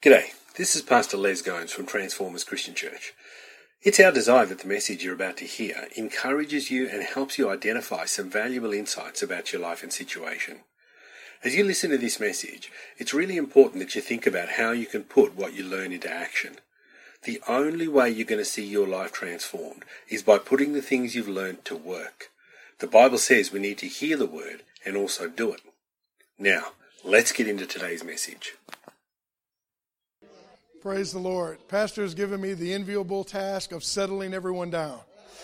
G'day, this is Pastor Les Gomes from Transformers Christian Church. It's our desire that the message you're about to hear encourages you and helps you identify some valuable insights about your life and situation. As you listen to this message, it's really important that you think about how you can put what you learn into action. The only way you're going to see your life transformed is by putting the things you've learned to work. The Bible says we need to hear the word and also do it. Now, let's get into today's message. Praise the Lord. Pastor has given me the enviable task of settling everyone down.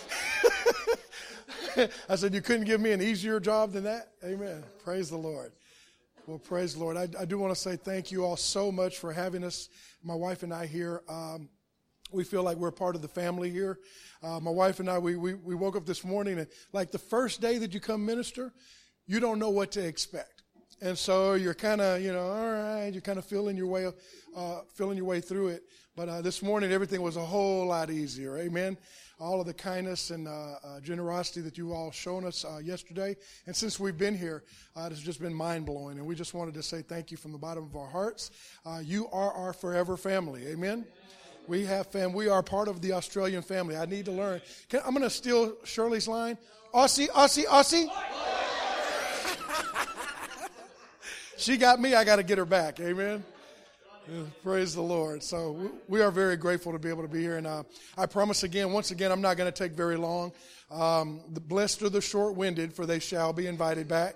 I said, you couldn't give me an easier job than that? Amen. Praise the Lord. Well, praise the Lord. I do want to say thank you all so much for having us, my wife and I here. We feel like we're part of the family here. My wife and I, we woke up this morning and like the first day that you come minister, you don't know what to expect. And so you're kind of, all right, you're kind of feeling your way through it. But this morning, everything was a whole lot easier. Amen. All of the kindness and generosity that you all shown us yesterday. And since we've been here, it's just been mind-blowing. And we just wanted to say thank you from the bottom of our hearts. You are our forever family. Amen. We are part of the Australian family. I need to learn. I'm going to steal Shirley's line. Aussie, Aussie, Aussie. She got me, I got to get her back. Amen. Praise the Lord. So we are very grateful to be able to be here. And I promise once again, I'm not going to take very long. The blessed are the short-winded, for they shall be invited back.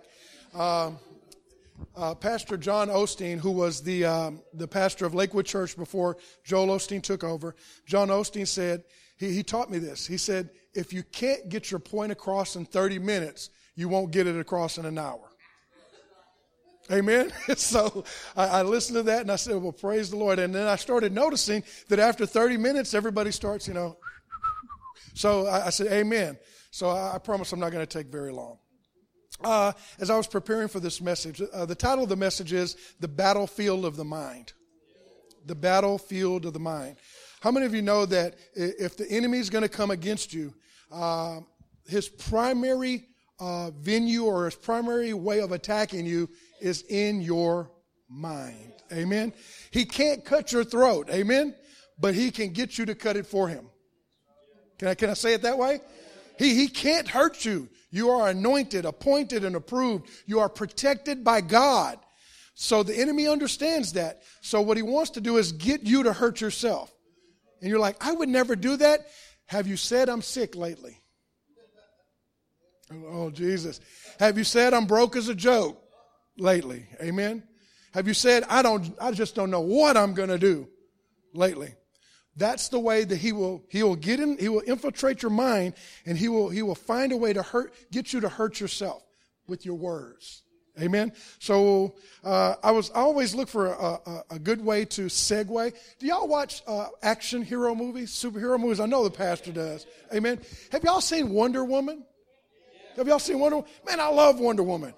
Pastor John Osteen, who was the pastor of Lakewood Church before Joel Osteen took over, John Osteen said, he taught me this. He said, if you can't get your point across in 30 minutes, you won't get it across in an hour. Amen. So I listened to that and I said, well, praise the Lord. And then I started noticing that after 30 minutes, everybody starts, So I said, amen. So I promise I'm not going to take very long. As I was preparing for this message, the title of the message is The Battlefield of the Mind. The Battlefield of the Mind. How many of you know that if the enemy is going to come against you, his primary venue or his primary way of attacking you is in your mind. Amen. He can't cut your throat. Amen. But he can get you to cut it for him. Can I say it that way? He can't hurt you. You are anointed, appointed, and approved. You are protected by God. So the enemy understands that. So what he wants to do is get you to hurt yourself. And you're like, I would never do that. Have you said I'm sick lately? Oh, Jesus. Have you said I'm broke as a joke lately? Amen. Have you said I just don't know what I'm going to do lately? That's the way that he will get in, he will infiltrate your mind, and he will find a way to get you to hurt yourself with your words. Amen. So I always look for a good way to segue. Do y'all watch action hero movies, superhero movies? I know the pastor does. Amen. Have y'all seen Wonder Woman? Have y'all seen Wonder Woman? Man, I love Wonder Woman.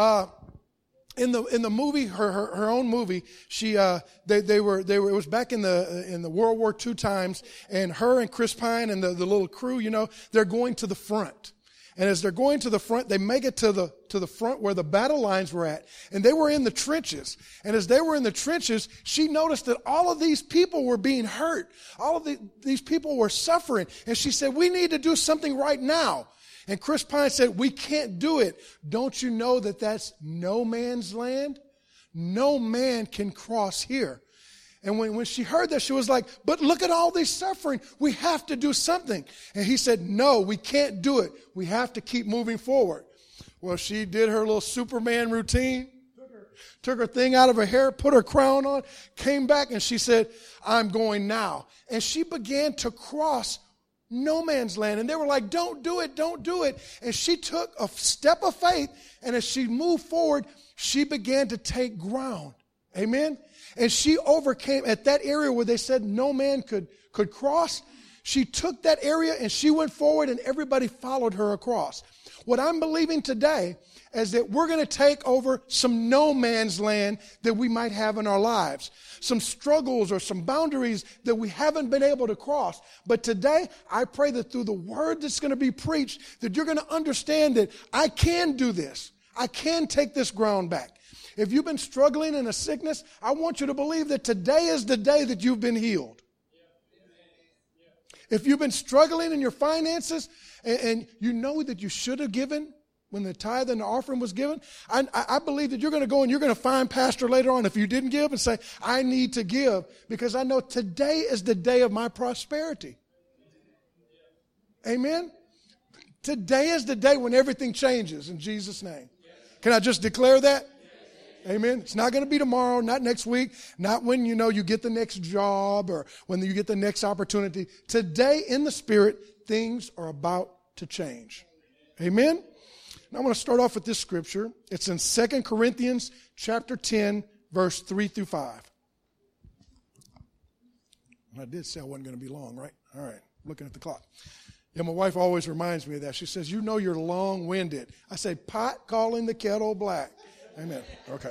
In the movie, her own movie, it was back in the World War II times, and her and Chris Pine and the little crew, they're going to the front. And as they're going to the front, they make it to the front where the battle lines were at. And they were in the trenches. And as they were in the trenches, she noticed that all of these people were being hurt. All of these people were suffering. And she said, we need to do something right now. And Chris Pine said, we can't do it. Don't you know that that's no man's land? No man can cross here. And when she heard that, she was like, but look at all this suffering. We have to do something. And he said, no, we can't do it. We have to keep moving forward. Well, she did her little Superman routine, took her thing out of her hair, put her crown on, came back, and she said, I'm going now. And she began to cross no man's land. And they were like, don't do it, don't do it. And she took a step of faith, and as she moved forward, she began to take ground. Amen? And she overcame at that area where they said no man could cross. She took that area and she went forward, and everybody followed her across. What I'm believing today is that we're going to take over some no man's land that we might have in our lives. Some struggles or some boundaries that we haven't been able to cross. But today, I pray that through the word that's going to be preached, that you're going to understand that I can do this. I can take this ground back. If you've been struggling in a sickness, I want you to believe that today is the day that you've been healed. If you've been struggling in your finances and you know that you should have given when the tithe and the offering was given, I believe that you're going to go and you're going to find pastor later on if you didn't give and say, I need to give because I know today is the day of my prosperity. Amen? Today is the day when everything changes in Jesus' name. Can I just declare that? Amen. It's not going to be tomorrow, not next week, not when you get the next job or when you get the next opportunity. Today in the Spirit, things are about to change. Amen. Now I want to start off with this scripture. It's in 2 Corinthians chapter 10, verse 3 through 5. I did say I wasn't going to be long, right? All right. Looking at the clock. Yeah, my wife always reminds me of that. She says, you know you're long-winded. I say, pot calling the kettle black. Amen. Okay.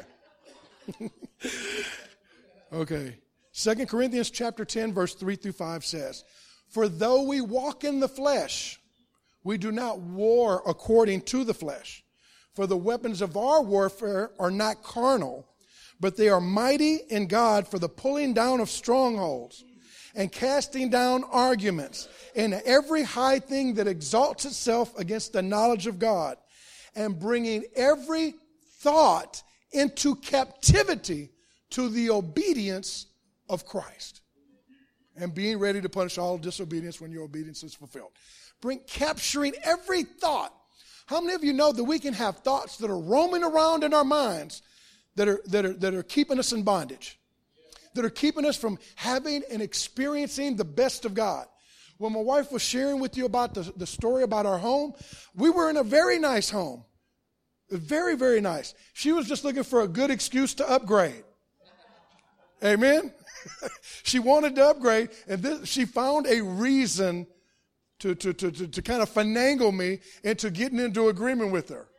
Okay. 2 Corinthians chapter 10, verse 3 through 5 says, for though we walk in the flesh, we do not war according to the flesh. For the weapons of our warfare are not carnal, but they are mighty in God for the pulling down of strongholds and casting down arguments and every high thing that exalts itself against the knowledge of God, and bringing every thought into captivity to the obedience of Christ, and being ready to punish all disobedience when your obedience is fulfilled. Capturing every thought. How many of you know that we can have thoughts that are roaming around in our minds that are keeping us in bondage, that are keeping us from having and experiencing the best of God? When my wife was sharing with you about the story about our home, we were in a very nice home. Very, very nice. She was just looking for a good excuse to upgrade. Amen? She wanted to upgrade, and she found a reason to kind of finagle me into getting into agreement with her.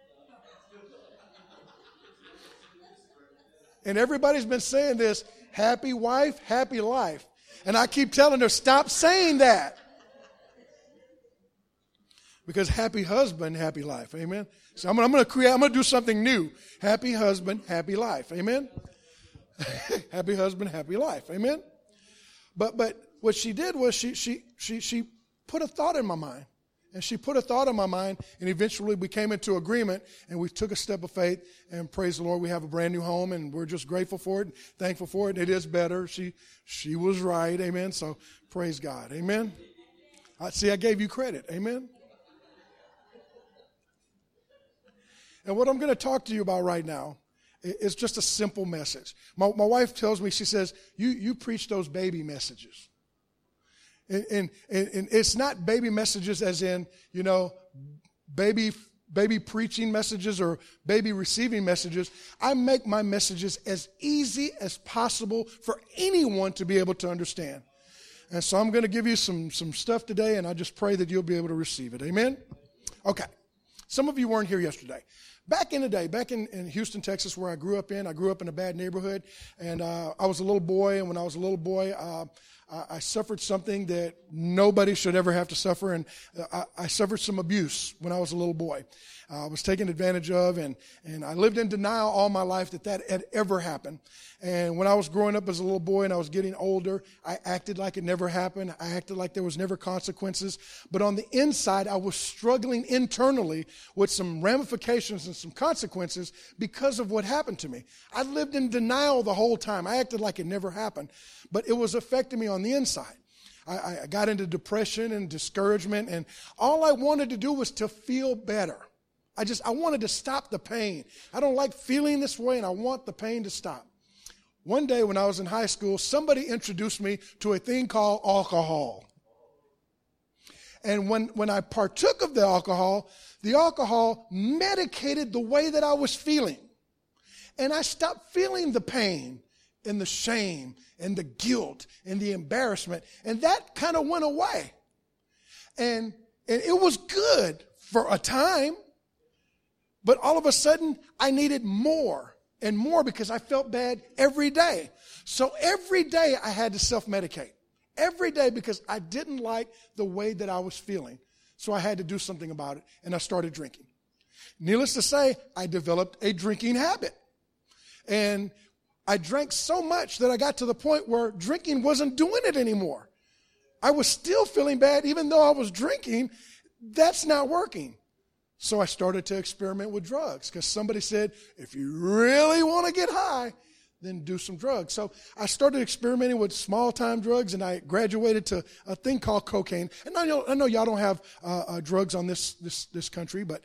And everybody's been saying this, happy wife, happy life. And I keep telling her, stop saying that. Because happy husband, happy life. Amen. So I'm going to do something new. Happy husband, happy life. Amen. Happy husband, happy life. Amen. But what she did was she put a thought in my mind. And she put a thought in my mind, and eventually we came into agreement, and we took a step of faith, and praise the Lord, we have a brand new home, and we're just grateful for it, thankful for it. It is better. She was right. Amen. So praise God. Amen. I gave you credit. Amen. And what I'm going to talk to you about right now is just a simple message. My wife tells me, she says, you preach those baby messages. And it's not baby messages as in, baby preaching messages or baby receiving messages. I make my messages as easy as possible for anyone to be able to understand. And so I'm going to give you some stuff today, and I just pray that you'll be able to receive it. Amen? Okay. Some of you weren't here yesterday. Back in the day, back in Houston, Texas, where I grew up in a bad neighborhood, and I was a little boy, and when I was a little boy, I suffered something that nobody should ever have to suffer, and I suffered some abuse when I was a little boy. I was taken advantage of, and I lived in denial all my life that had ever happened. And when I was growing up as a little boy and I was getting older, I acted like it never happened. I acted like there was never consequences. But on the inside, I was struggling internally with some ramifications and some consequences because of what happened to me. I lived in denial the whole time. I acted like it never happened, but it was affecting me on the inside. I got into depression and discouragement, and all I wanted to do was to feel better. I wanted to stop the pain. I don't like feeling this way, and I want the pain to stop. One day when I was in high school, somebody introduced me to a thing called alcohol. And when I partook of the alcohol medicated the way that I was feeling. And I stopped feeling the pain and the shame and the guilt and the embarrassment. And that kind of went away. And it was good for a time. But all of a sudden, I needed more and more because I felt bad every day. So every day I had to self-medicate. Every day because I didn't like the way that I was feeling. So I had to do something about it, and I started drinking. Needless to say, I developed a drinking habit. And I drank so much that I got to the point where drinking wasn't doing it anymore. I was still feeling bad even though I was drinking. That's not working. So I started to experiment with drugs because somebody said, if you really want to get high, then do some drugs. So I started experimenting with small-time drugs, and I graduated to a thing called cocaine. And I know y'all don't have drugs on this country, but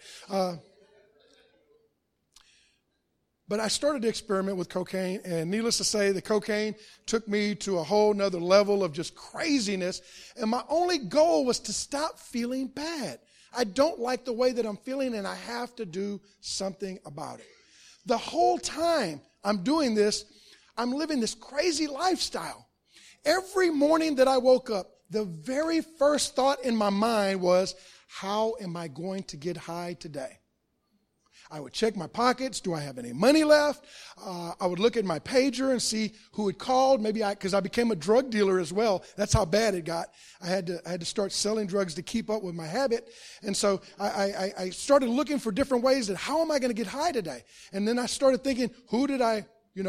I started to experiment with cocaine, and needless to say, the cocaine took me to a whole nother level of just craziness. And my only goal was to stop feeling bad. I don't like the way that I'm feeling, and I have to do something about it. The whole time I'm doing this, I'm living this crazy lifestyle. Every morning that I woke up, the very first thought in my mind was, how am I going to get high today? I would check my pockets. Do I have any money left? I would look at my pager and see who had called. Because I became a drug dealer as well. That's how bad it got. I had to start selling drugs to keep up with my habit. And so I started looking for different ways that how am I going to get high today? And then I started thinking, who did I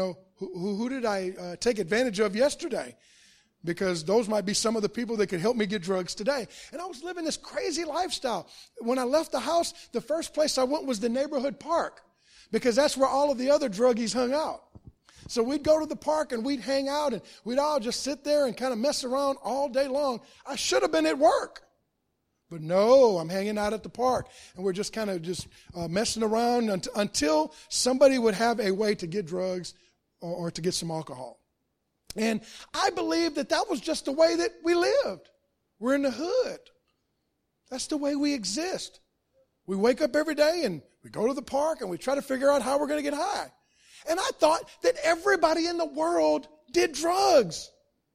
take advantage of yesterday? Because those might be some of the people that could help me get drugs today. And I was living this crazy lifestyle. When I left the house, the first place I went was the neighborhood park, because that's where all of the other druggies hung out. So we'd go to the park and we'd hang out, and we'd all just sit there and kind of mess around all day long. I should have been at work. But no, I'm hanging out at the park, and we're just kind of messing around until somebody would have a way to get drugs or to get some alcohol. And I believe that was just the way that we lived. We're in the hood. That's the way we exist. We wake up every day and we go to the park and we try to figure out how we're going to get high. And I thought that everybody in the world did drugs.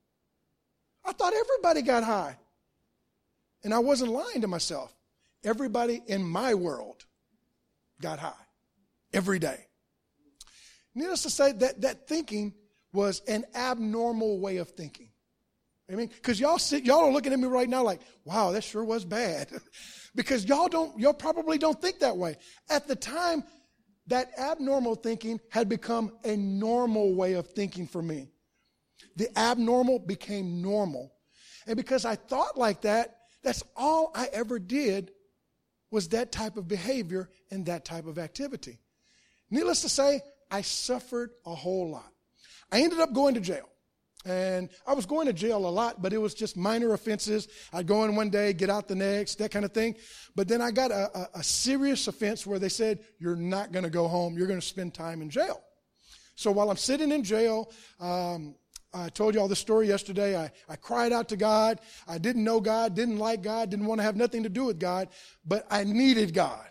I thought everybody got high. And I wasn't lying to myself. Everybody in my world got high every day. Needless to say, that thinking was an abnormal way of thinking. I mean, because y'all are looking at me right now like, wow, that sure was bad. Because y'all probably don't think that way. At the time, that abnormal thinking had become a normal way of thinking for me. The abnormal became normal. And because I thought like that, that's all I ever did was that type of behavior and that type of activity. Needless to say, I suffered a whole lot. I ended up going to jail. And I was going to jail a lot, but it was just minor offenses. I'd go in one day, get out the next, that kind of thing. But then I got a serious offense where they said, you're not going to go home. You're going to spend time in jail. So while I'm sitting in jail, I told you all this story yesterday. I cried out to God. I didn't know God, didn't like God, didn't want to have nothing to do with God, but I needed God.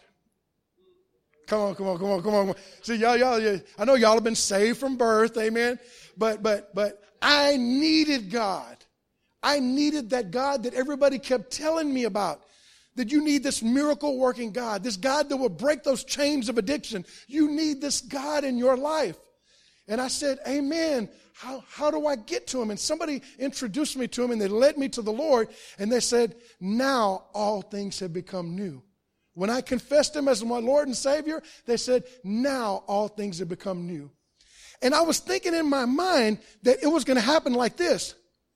Come on. See, y'all, I know y'all have been saved from birth, amen. But I needed God. I needed that God that everybody kept telling me about. That you need this miracle working God, this God that will break those chains of addiction. You need this God in your life. And I said, amen. How do I get to him? And somebody introduced me to him, and they led me to the Lord, and they said, now all things have become new. When I confessed him as my Lord and Savior, they said, now all things have become new. And I was thinking in my mind that it was going to happen like this.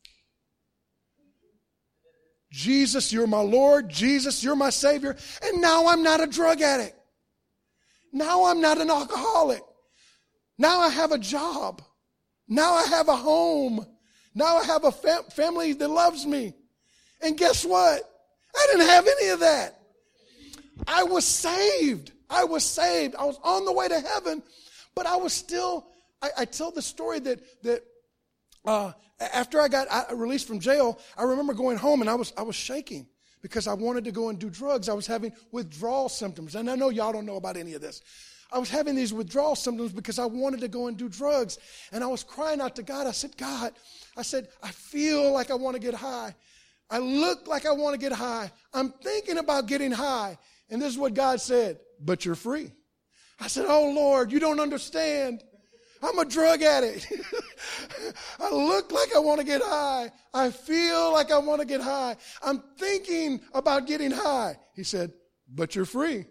Jesus, you're my Lord. Jesus, you're my Savior. And now I'm not a drug addict. Now I'm not an alcoholic. Now I have a job. Now I have a home. Now I have a family that loves me. And guess what? I didn't have any of that. I was saved. I was on the way to heaven, but I was still, I tell the story that after I got released from jail, I remember going home and I was shaking because I wanted to go and do drugs. I was having withdrawal symptoms. And I know y'all don't know about any of this. I was having these withdrawal symptoms because I wanted to go and do drugs. And I was crying out to God. I said, God, I feel like I want to get high. I look like I want to get high. I'm thinking about getting high. And this is what God said, but you're free. I said, oh, Lord, you don't understand. I'm a drug addict. I look like I want to get high. I feel like I want to get high. I'm thinking about getting high. He said, but you're free.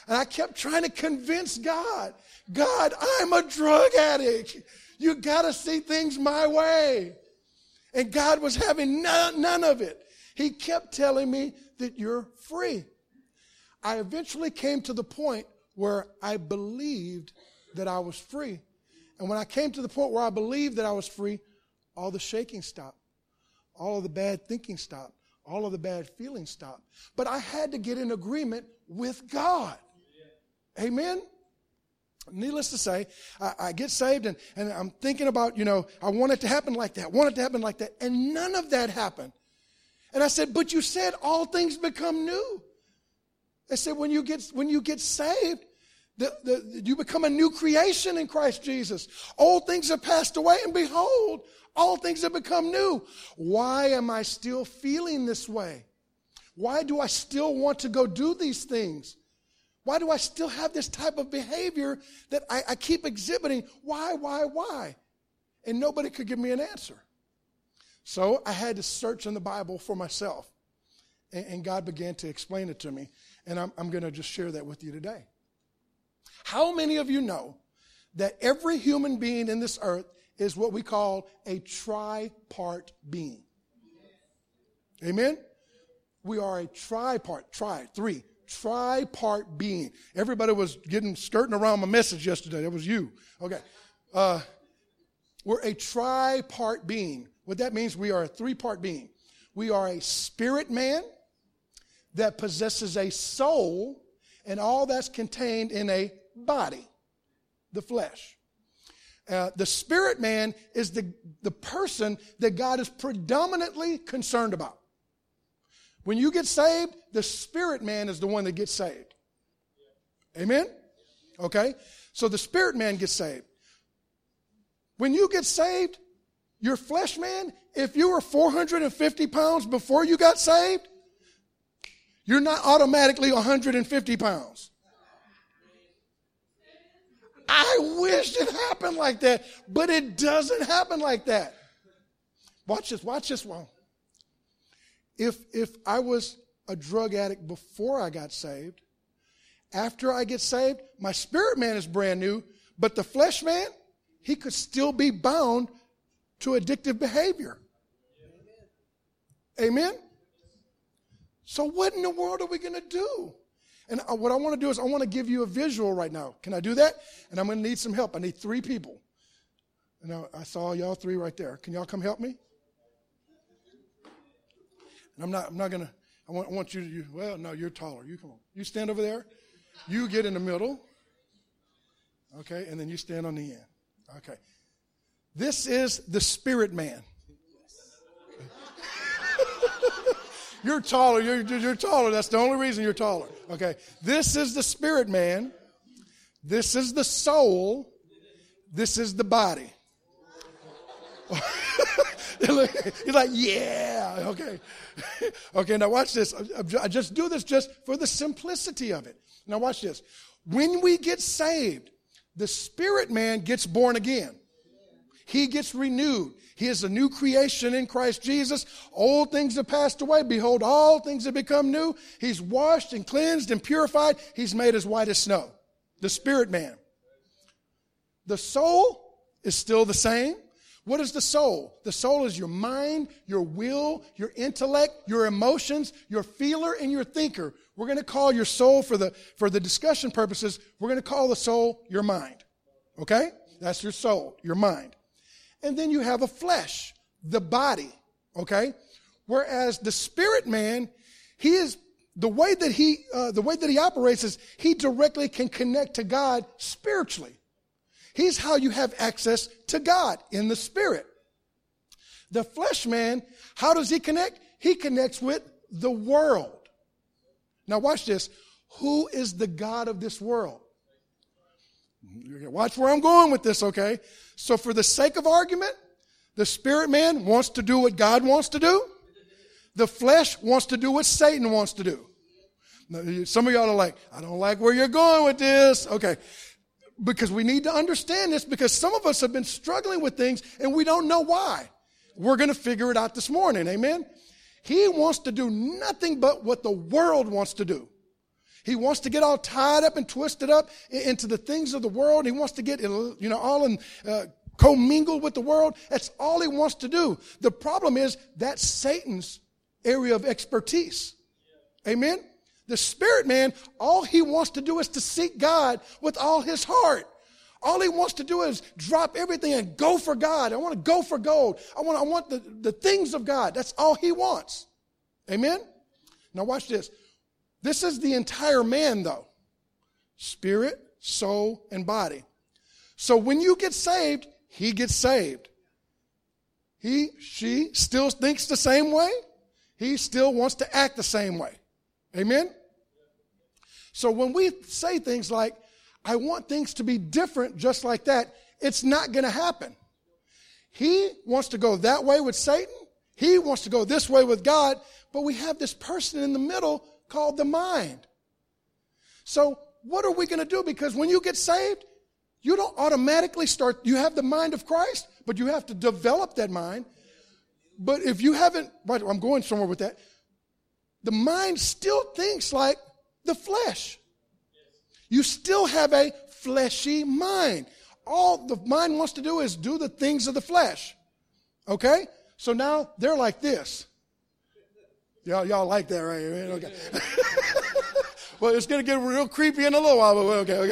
And I kept trying to convince God, I'm a drug addict. You got to see things my way. And God was having none of it. He kept telling me that you're free. I eventually came to the point where I believed that I was free. And when I came to the point where I believed that I was free, all the shaking stopped. All of the bad thinking stopped. All of the bad feelings stopped. But I had to get in agreement with God. Amen? Needless to say, I get saved and I'm thinking about, I want it to happen like that, and none of that happened. And I said, but you said all things become new. I said, when you get saved, you become a new creation in Christ Jesus. Old things have passed away, and behold, all things have become new. Why am I still feeling this way? Why do I still want to go do these things? Why do I still have this type of behavior that I keep exhibiting? Why? And nobody could give me an answer. So I had to search in the Bible for myself. And God began to explain it to me. And I'm going to just share that with you today. How many of you know that every human being in this earth is what we call a tripart being? Amen? We are a tripart being. Everybody was skirting around my message yesterday. That was you. Okay. We're a tripart being. What that means, we are a three-part being. We are a spirit man that possesses a soul, and all that's contained in a body, the flesh. The spirit man is the person that God is predominantly concerned about. When you get saved, the spirit man is the one that gets saved. Amen? Okay? So the spirit man gets saved. When you get saved, your flesh man, if you were 450 pounds before you got saved, you're not automatically 150 pounds. I wish it happened like that, but it doesn't happen like that. Watch this one. If I was a drug addict before I got saved, after I get saved, my spirit man is brand new, but the flesh man, he could still be bound to addictive behavior. Amen? So what in the world are we going to do? And what I want to do is I want to give you a visual right now. Can I do that? And I'm going to need some help. I need 3 people. And I saw y'all 3 right there. Can y'all come help me? And I'm not going to, I want you to, well, no, you're taller. You come on. You stand over there. You get in the middle. Okay, and then you stand on the end. Okay. This is the spirit man. You're taller. You're taller. That's the only reason you're taller. Okay. This is the spirit man. This is the soul. This is the body. He's like, yeah. Okay. Okay, now watch this. I just do this just for the simplicity of it. Now watch this. When we get saved, the spirit man gets born again. He gets renewed. He is a new creation in Christ Jesus. Old things have passed away. Behold, all things have become new. He's washed and cleansed and purified. He's made as white as snow. The spirit man. The soul is still the same. What is the soul? The soul is your mind, your will, your intellect, your emotions, your feeler, and your thinker. We're going to call your soul, for the discussion purposes, we're going to call the soul your mind. Okay? That's your soul, your mind. And then you have a flesh, the body. Okay? Whereas the spirit man, he is the way that he operates is he directly can connect to God spiritually. He's how you have access to God, in the spirit. The flesh man, how does he connect? He connects with the world. Now watch this. Who is the God of this world? Watch where I'm going with this, okay? So for the sake of argument, the spirit man wants to do what God wants to do. The flesh wants to do what Satan wants to do. Now, some of y'all are like, I don't like where you're going with this. Okay. Because we need to understand this, because some of us have been struggling with things and we don't know why. We're going to figure it out this morning. Amen. He wants to do nothing but what the world wants to do. He wants to get all tied up and twisted up into the things of the world. He wants to get, all in, commingled with the world. That's all he wants to do. The problem is that's Satan's area of expertise. Amen? The spirit man, all he wants to do is to seek God with all his heart. All he wants to do is drop everything and go for God. I want to go for gold. I want the things of God. That's all he wants. Amen? Now watch this. This is the entire man, though. Spirit, soul, and body. So when you get saved, he gets saved. She still thinks the same way. He still wants to act the same way. Amen? So when we say things like, I want things to be different just like that, it's not going to happen. He wants to go that way with Satan. He wants to go this way with God. But we have this person in the middle called the mind. So what are we going to do? Because when you get saved, you don't automatically start, you have the mind of Christ, but you have to develop that mind. But if you haven't, I'm going somewhere with that, the mind still thinks like the flesh. You still have a fleshy mind. All the mind wants to do is do the things of the flesh. Okay? So now they're like this. Y'all like that, right? Okay. Well, it's going to get real creepy in a little while, but okay.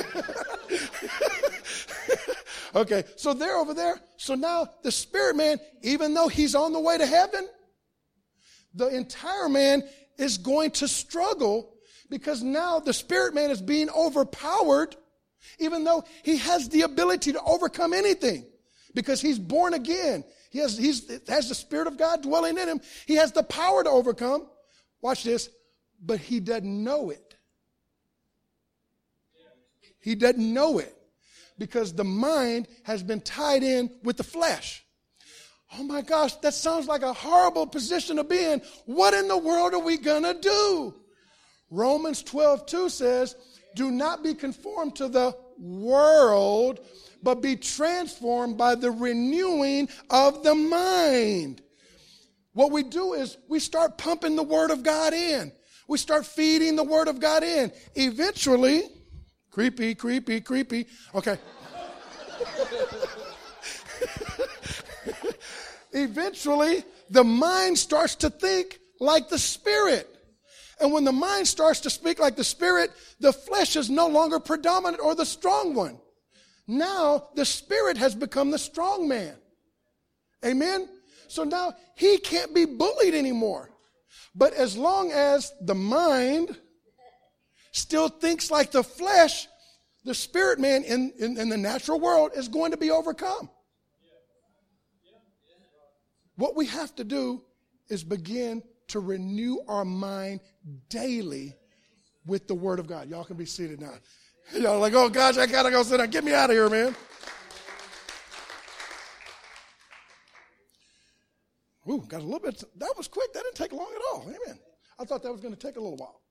Okay, so they're over there. So now the spirit man, even though he's on the way to heaven, the entire man is going to struggle because now the spirit man is being overpowered, even though he has the ability to overcome anything because he's born again. He has the Spirit of God dwelling in him. He has the power to overcome. Watch this. But he doesn't know it. He doesn't know it because the mind has been tied in with the flesh. Oh my gosh, that sounds like a horrible position to be in. What in the world are we going to do? Romans 12:2 says, do not be conformed to the world, but be transformed by the renewing of the mind. What we do is we start pumping the Word of God in. We start feeding the Word of God in. Eventually, creepy. Okay. Eventually, the mind starts to think like the Spirit. And when the mind starts to speak like the Spirit, the flesh is no longer predominant or the strong one. Now, the Spirit has become the strong man. Amen? So now, he can't be bullied anymore. But as long as the mind still thinks like the flesh, the spirit man in the natural world is going to be overcome. What we have to do is begin to renew our mind daily with the Word of God. Y'all can be seated now. Y'all are like, oh gosh, I gotta go sit down. Get me out of here, man. Ooh, got a little bit. That was quick. That didn't take long at all. Amen. I thought that was going to take a little while.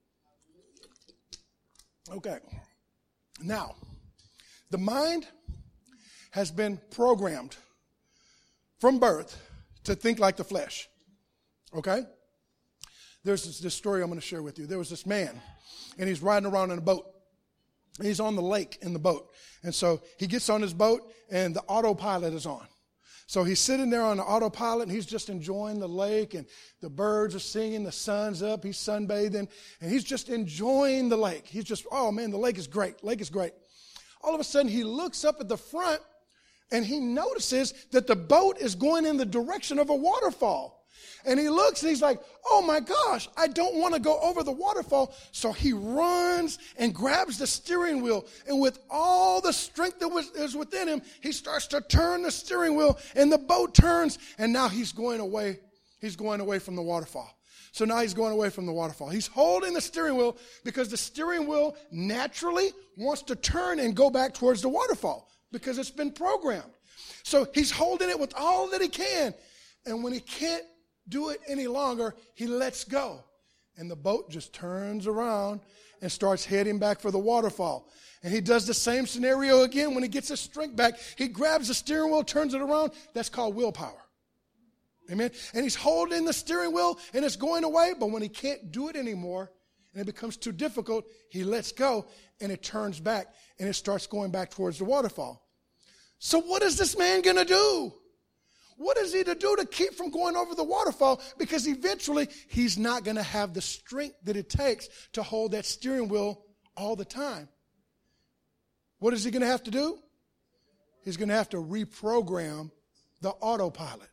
Okay. Now, the mind has been programmed from birth to think like the flesh. Okay? There's this story I'm going to share with you. There was this man, and he's riding around in a boat. He's on the lake in the boat. And so he gets on his boat, and the autopilot is on. So he's sitting there on the autopilot, and he's just enjoying the lake, and the birds are singing, the sun's up, he's sunbathing, and he's just enjoying the lake. He's just, oh man, the lake is great. Lake is great. All of a sudden, he looks up at the front, and he notices that the boat is going in the direction of a waterfall. And he looks and he's like, oh my gosh, I don't want to go over the waterfall. So he runs and grabs the steering wheel. And with all the strength that is within him, he starts to turn the steering wheel and the boat turns. And now he's going away. He's going away from the waterfall. So now he's going away from the waterfall. He's holding the steering wheel because the steering wheel naturally wants to turn and go back towards the waterfall because it's been programmed. So he's holding it with all that he can. And when he can't do it any longer, he lets go. And the boat just turns around and starts heading back for the waterfall. And he does the same scenario again. When he gets his strength back, he grabs the steering wheel, turns it around. That's called willpower. Amen. And he's holding the steering wheel and it's going away. But when he can't do it anymore, and it becomes too difficult, he lets go, and it turns back, and it starts going back towards the waterfall. So what is this man going to do? What is he to do to keep from going over the waterfall? Because eventually, he's not going to have the strength that it takes to hold that steering wheel all the time. What is he going to have to do? He's going to have to reprogram the autopilot.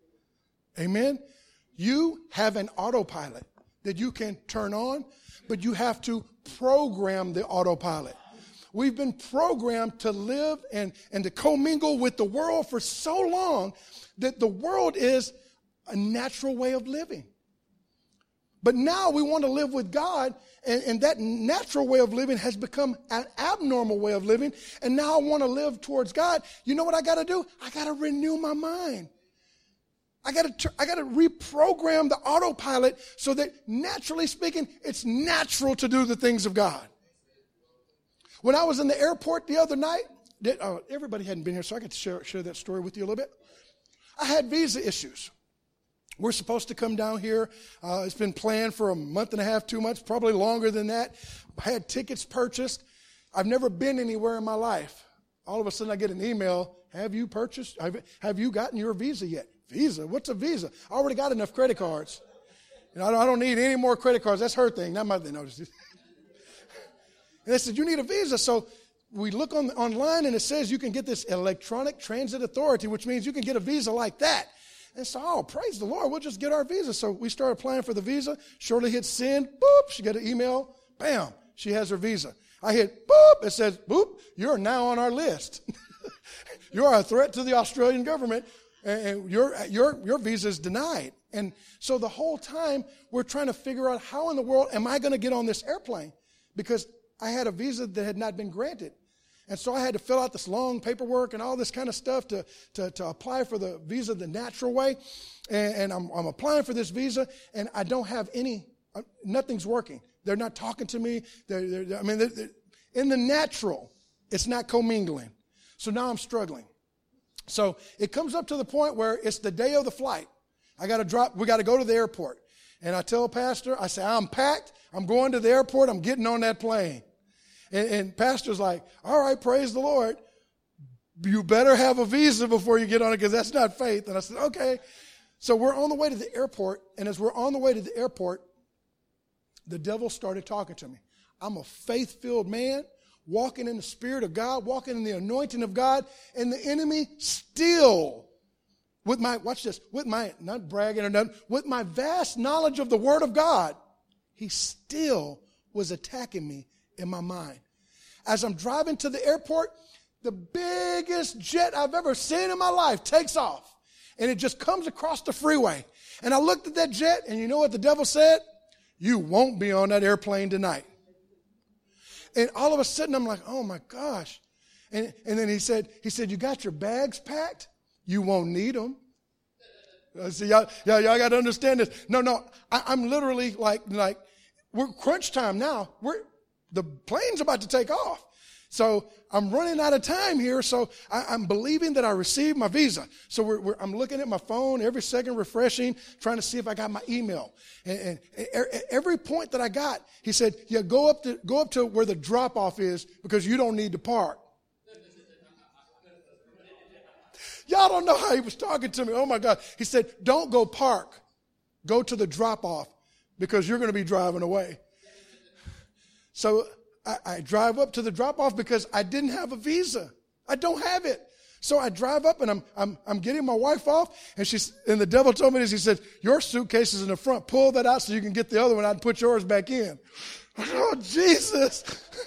Amen? You have an autopilot that you can turn on, but you have to program the autopilot. We've been programmed to live and to commingle with the world for so long that the world is a natural way of living. But now we want to live with God, and that natural way of living has become an abnormal way of living, and now I want to live towards God. You know what I got to do? I got to renew my mind. I got to reprogram the autopilot so that, naturally speaking, it's natural to do the things of God. When I was in the airport the other night, everybody hadn't been here, so I could share that story with you a little bit. I had visa issues. We're supposed to come down here. It's been planned for a month and a half, 2 months, probably longer than that. I had tickets purchased. I've never been anywhere in my life. All of a sudden I get an email, have you purchased? Have you gotten your visa yet? Visa? What's a visa? I already got enough credit cards. I don't need any more credit cards. That's her thing, not my thing. No, and they said, you need a visa. So we look online, and it says you can get this electronic transit authority, which means you can get a visa like that. And so, praise the Lord, we'll just get our visa. So we started applying for the visa. Shirley hit send, boop, she got an email, bam, she has her visa. I hit boop, it says, boop, you're now on our list. You are a threat to the Australian government, and your visa is denied. And so the whole time, we're trying to figure out how in the world am I going to get on this airplane? Because I had a visa that had not been granted. And so I had to fill out this long paperwork and all this kind of stuff to apply for the visa the natural way. And I'm applying for this visa, and I don't have nothing's working. They're not talking to me. They're in the natural, it's not commingling. So now I'm struggling. So it comes up to the point where it's the day of the flight. We got to go to the airport. And I tell Pastor, I say, I'm packed. I'm going to the airport. I'm getting on that plane. And Pastor's like, all right, praise the Lord. You better have a visa before you get on it, because that's not faith. And I said, okay. So we're on the way to the airport. And as we're on the way to the airport, the devil started talking to me. I'm a faith-filled man, walking in the Spirit of God, walking in the anointing of God. And the enemy still, not bragging or nothing, with my vast knowledge of the Word of God, he still was attacking me in my mind. As I'm driving to the airport, the biggest jet I've ever seen in my life takes off. And it just comes across the freeway. And I looked at that jet, and you know what the devil said? You won't be on that airplane tonight. And all of a sudden, I'm like, oh my gosh. And then he said, you got your bags packed? You won't need them. I said, y'all got to understand this. No, I'm literally like, we're crunch time now. The plane's about to take off. So I'm running out of time here. So I'm believing that I received my visa. So I'm looking at my phone every second, refreshing, trying to see if I got my email. And at every point that I got, he said, yeah, go up to where the drop off is, because you don't need to park. Y'all don't know how he was talking to me. Oh my God. He said, don't go park. Go to the drop off, because you're going to be driving away. So I drive up to the drop-off because I didn't have a visa. I don't have it. So I drive up, and I'm getting my wife off, and the devil told me this. He said, your suitcase is in the front. Pull that out so you can get the other one out and put yours back in. Oh, Jesus.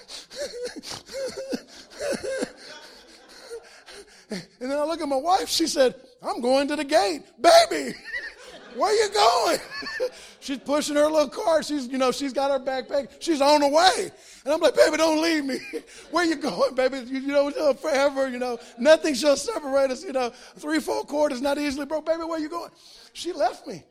And then I look at my wife. She said, I'm going to the gate. Baby, where are you going? She's pushing her little cart. She's got her backpack. She's on the way. And I'm like, baby, don't leave me. Where you going, baby? Forever, nothing shall separate us. 3/4 cord is not easily broke. Baby, where you going? She left me.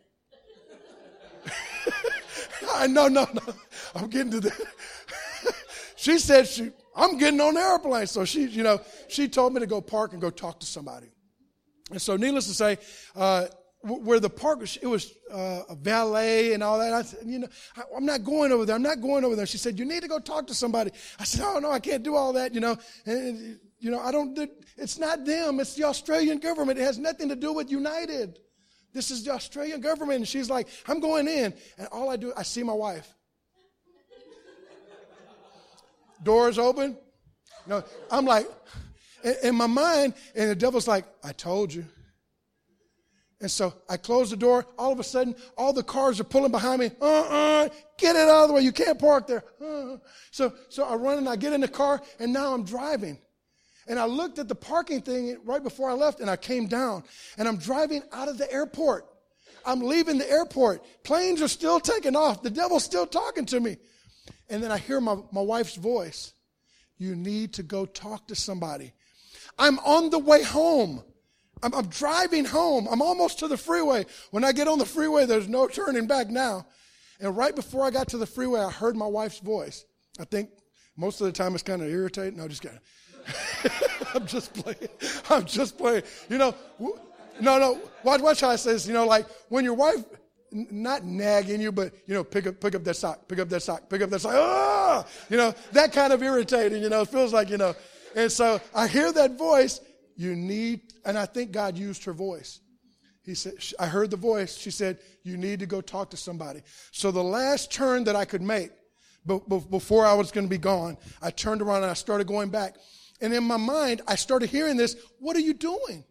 No. I'm getting to that. She said I'm getting on the airplane. So she told me to go park and go talk to somebody. And so needless to say, where the park was, it was a valet and all that. I said, I'm not going over there. I'm not going over there. She said, you need to go talk to somebody. I said, oh, no, I can't do all that, And, it's not them. It's the Australian government. It has nothing to do with United. This is the Australian government. And she's like, I'm going in. And all I do, I see my wife. Doors open. I'm like, in my mind, and the devil's like, I told you. And so I close the door. All of a sudden, all the cars are pulling behind me. Get it out of the way. You can't park there. So I run and I get in the car, and now I'm driving. And I looked at the parking thing right before I left, and I came down. And I'm driving out of the airport. I'm leaving the airport. Planes are still taking off. The devil's still talking to me. And then I hear my wife's voice. You need to go talk to somebody. I'm on the way home. I'm driving home. I'm almost to the freeway. When I get on the freeway, there's no turning back now. And right before I got to the freeway, I heard my wife's voice. I think most of the time it's kind of irritating. No, just kidding. I'm just playing. No. Watch how I say this. Like when your wife, not nagging you, but, pick up that sock, pick up that sock, pick up that sock. That kind of irritating, it feels like, And so I hear that voice. And I think God used her voice. He said, I heard the voice. She said, you need to go talk to somebody. So the last turn that I could make before I was going to be gone, I turned around and I started going back. And in my mind, I started hearing this. What are you doing?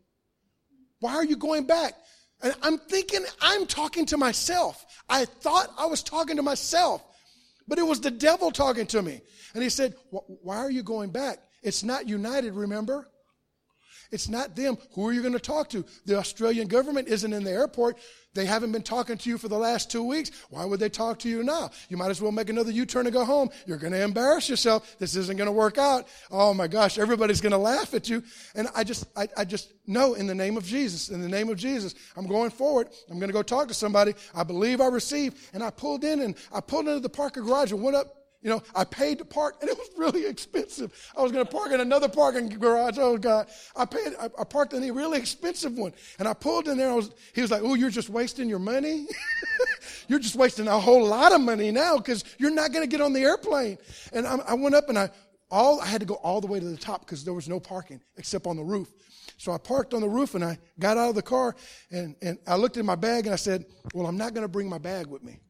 Why are you going back? And I'm thinking I'm talking to myself. I thought I was talking to myself, but it was the devil talking to me. And he said, why are you going back? It's not United, remember? It's not them. Who are you going to talk to? The Australian government isn't in the airport. They haven't been talking to you for the last 2 weeks. Why would they talk to you now? You might as well make another U-turn and go home. You're going to embarrass yourself. This isn't going to work out. Oh my gosh, everybody's going to laugh at you. And I just know in the name of Jesus, I'm going forward. I'm going to go talk to somebody. I believe I received. And I pulled into the parking garage and went up. I paid to park, and it was really expensive. I was going to park in another parking garage. Oh, God. I parked in a really expensive one. And I pulled in there. He was like, oh, you're just wasting your money? You're just wasting a whole lot of money now because you're not going to get on the airplane. And I went up, and I had to go all the way to the top because there was no parking except on the roof. So I parked on the roof, and I got out of the car, and I looked at my bag, and I said, well, I'm not going to bring my bag with me.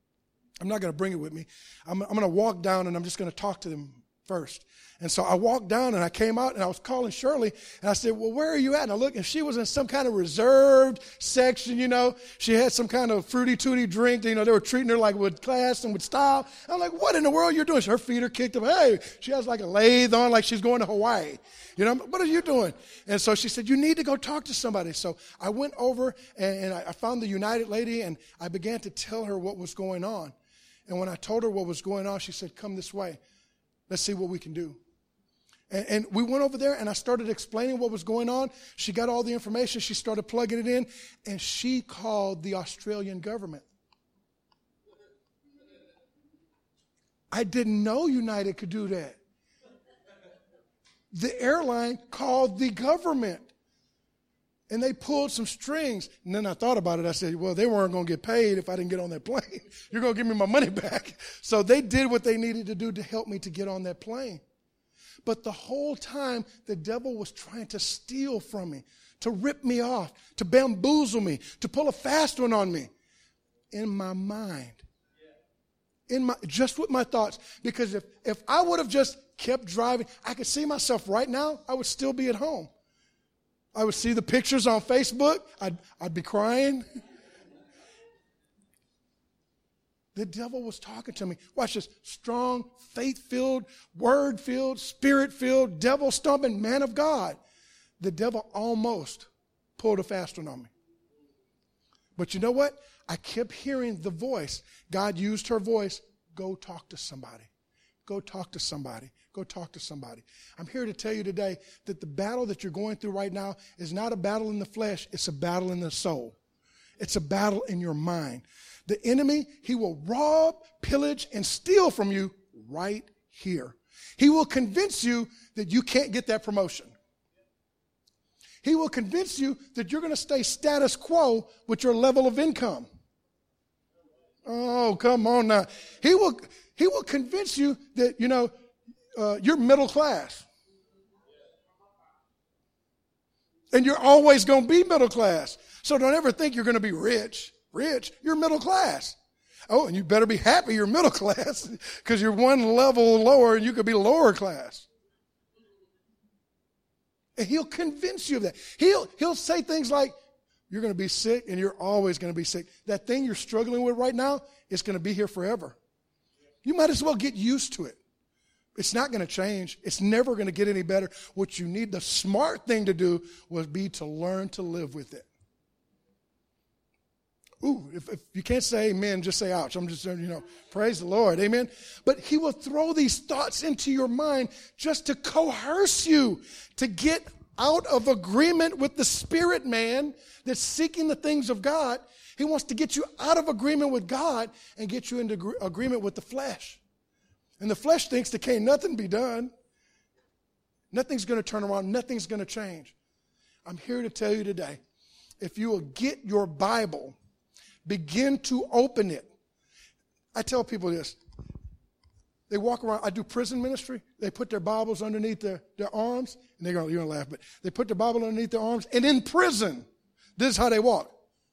I'm not going to bring it with me. I'm going to walk down, and I'm just going to talk to them first. And so I walked down, and I came out, and I was calling Shirley, and I said, well, where are you at? And I looked, and she was in some kind of reserved section, She had some kind of fruity-tooty drink. They were treating her like with class and with style. I'm like, what in the world are you doing? Her feet are kicked up. Hey, she has like a lathe on like she's going to Hawaii. What are you doing? And so she said, you need to go talk to somebody. So I went over, and I found the United lady, and I began to tell her what was going on. And when I told her what was going on, she said, come this way. Let's see what we can do. And we went over there, and I started explaining what was going on. She got all the information. She started plugging it in, and she called the Australian government. I didn't know United could do that. The airline called the government. And they pulled some strings. And then I thought about it. I said, well, they weren't going to get paid if I didn't get on that plane. You're going to give me my money back. So they did what they needed to do to help me to get on that plane. But the whole time, the devil was trying to steal from me, to rip me off, to bamboozle me, to pull a fast one on me. In my mind. Just with my thoughts. Because if I would have just kept driving, I could see myself right now, I would still be at home. I would see the pictures on Facebook. I'd be crying. The devil was talking to me. Watch this. Strong, faith-filled, word-filled, spirit-filled, devil-stomping man of God. The devil almost pulled a fast one on me. But you know what? I kept hearing the voice. God used her voice. Go talk to somebody. Go talk to somebody. Go talk to somebody. I'm here to tell you today that the battle that you're going through right now is not a battle in the flesh. It's a battle in the soul. It's a battle in your mind. The enemy, he will rob, pillage, and steal from you right here. He will convince you that you can't get that promotion. He will convince you that you're going to stay status quo with your level of income. Oh, come on now. He will convince you that, you're middle class. And you're always going to be middle class. So don't ever think you're going to be rich. Rich, you're middle class. Oh, and you better be happy you're middle class because you're one level lower and you could be lower class. And he'll convince you of that. He'll say things like, you're going to be sick and you're always going to be sick. That thing you're struggling with right now is going to be here forever. You might as well get used to it. It's not going to change. It's never going to get any better. What you need, the smart thing to do would be to learn to live with it. Ooh, if you can't say amen, just say ouch. I'm just, praise the Lord. Amen. But he will throw these thoughts into your mind just to coerce you to get out of agreement with the spirit man that's seeking the things of God. He wants to get you out of agreement with God and get you into agreement with the flesh. And the flesh thinks that can't nothing be done. Nothing's going to turn around. Nothing's going to change. I'm here to tell you today, if you will get your Bible, begin to open it. I tell people this. They walk around. I do prison ministry. They put their Bibles underneath their arms. And you're going to laugh, but they put their Bible underneath their arms. And in prison, this is how they walk.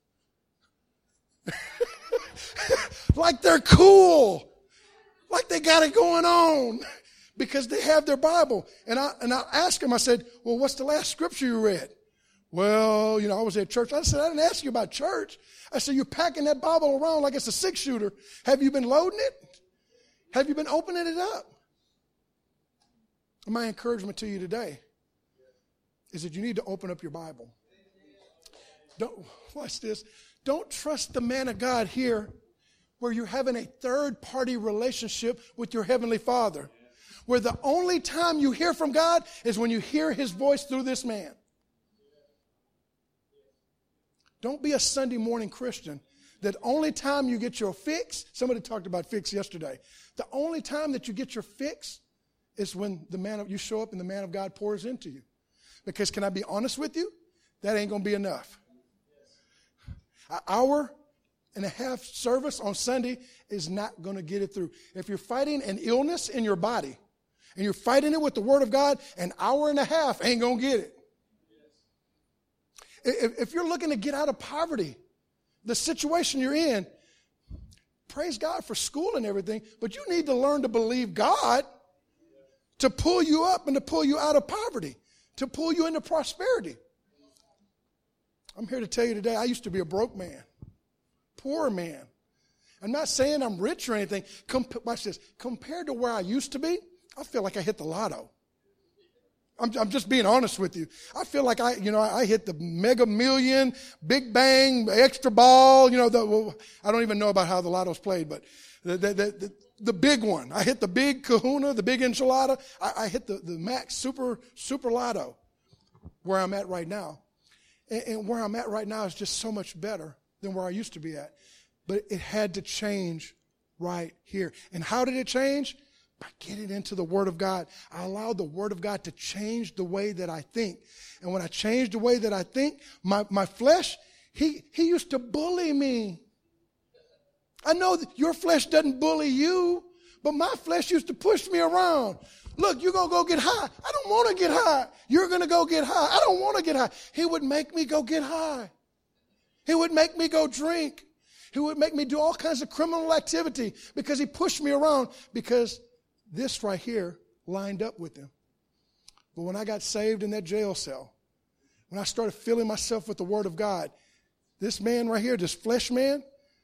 Like they're cool. Like they got it going on. Because they have their Bible. And I asked them, I said, well, what's the last scripture you read? Well, I was at church. I said, I didn't ask you about church. I said, you're packing that Bible around like it's a 6-shooter. Have you been loading it? Have you been opening it up? And my encouragement to you today is that you need to open up your Bible. Watch this. Don't trust the man of God here where you're having a third-party relationship with your Heavenly Father, where the only time you hear from God is when you hear his voice through this man. Don't be a Sunday morning Christian that only time you get your fix, somebody talked about fix yesterday, the only time that you get your fix is when you show up and the man of God pours into you. Because can I be honest with you? That ain't going to be enough. An hour and a half service on Sunday is not going to get it through. If you're fighting an illness in your body and you're fighting it with the Word of God, an hour and a half ain't going to get it. If you're looking to get out of poverty, the situation you're in, praise God for school and everything, but you need to learn to believe God to pull you up and to pull you out of poverty, to pull you into prosperity. I'm here to tell you today, I used to be a broke man, poor man. I'm not saying I'm rich or anything. Watch this. Compared to where I used to be, I feel like I hit the lotto. I'm just being honest with you. I feel like I hit the Mega Million, Big Bang, Extra Ball. I don't even know about how the lotto's played, but the big one. I hit the big Kahuna, the big enchilada. I hit the max super lotto. Where I'm at right now, and where I'm at right now is just so much better than where I used to be at. But it had to change right here. And how did it change? By getting into the Word of God. I allowed the Word of God to change the way that I think. And when I changed the way that I think, my flesh, he used to bully me. I know that your flesh doesn't bully you, but my flesh used to push me around. Look, you're going to go get high. I don't want to get high. You're going to go get high. I don't want to get high. He would make me go get high. He would make me go drink. He would make me do all kinds of criminal activity because he pushed me around because this right here lined up with him. But when I got saved in that jail cell, when I started filling myself with the Word of God, this man right here, this flesh man,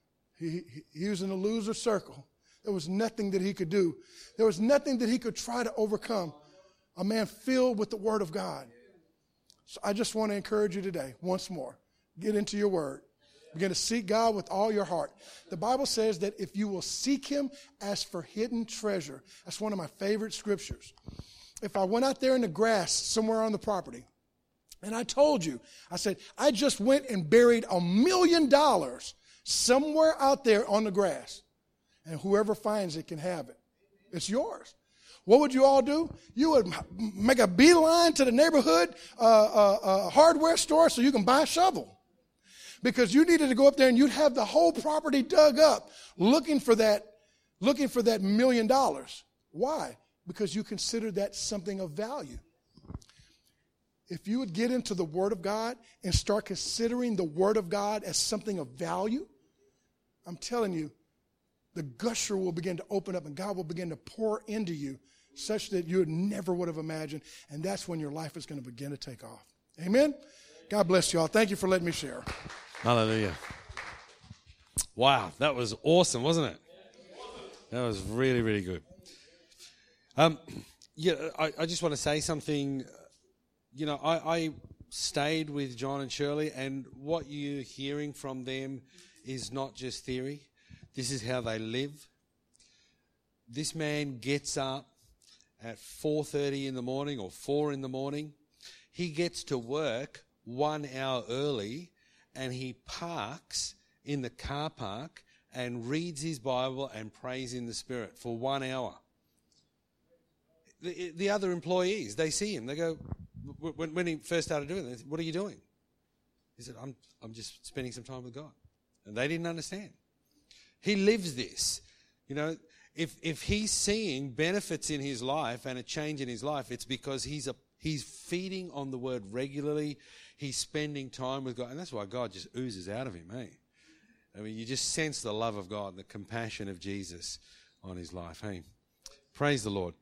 he was in a loser circle. There was nothing that he could do. There was nothing that he could try to overcome a man filled with the Word of God. So I just want to encourage you today, once more, get into your Word. Begin to seek God with all your heart. The Bible says that if you will seek Him as for hidden treasure, that's one of my favorite scriptures. If I went out there in the grass somewhere on the property, and I told you, I said, I just went and buried $1 million somewhere out there on the grass, and whoever finds it can have it. It's yours. what would you all do? You would make a beeline to the neighborhood hardware store so you can buy a shovel. Because you needed to go up there and you'd have the whole property dug up looking for that $1 million. Why? Because you consider that something of value. If you would get into the Word of God and start considering the Word of God as something of value, I'm telling you, the gusher will begin to open up and God will begin to pour into you such that you never would have imagined. And that's when your life is going to begin to take off. Amen? God bless you all. Thank you for letting me share. Hallelujah. Wow, that was awesome, wasn't it? That was really, really good. I just want to say something. You know, I stayed with John and Shirley, and what you're hearing from them is not just theory. This is how they live. This man gets up at 4:30 in the morning or 4 in the morning. He gets to work 1 hour early, and he parks in the car park and reads his Bible and prays in the Spirit for 1 hour. The other employees, they see him. They go, when he first started doing this, what are you doing? He said, I'm just spending some time with God. And they didn't understand. He lives this. You know, if he's seeing benefits in his life and a change in his life, it's because he's feeding on the Word regularly. He's spending time with God. And that's why God just oozes out of him, eh? I mean, you just sense the love of God, the compassion of Jesus on his life, hey? Praise the Lord.